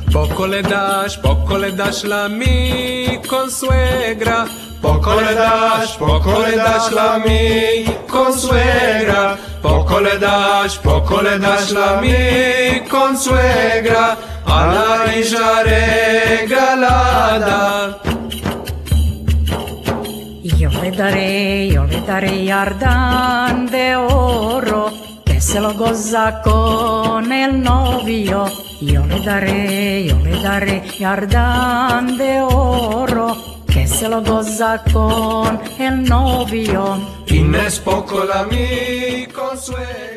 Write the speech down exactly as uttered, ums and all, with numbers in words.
Poco le das, poco le das la mi consuegra. Poco le das, poco le das la mi consuegra. Poco le das, poco le das la mi consuegra. A la hija regalada. Yo le daré, yo le daré yardán de oro, que se lo goza con el novio. Yo le daré, yo le daré yardán de oro, que se lo goza con el novio. Y no es poco la mi consuegra.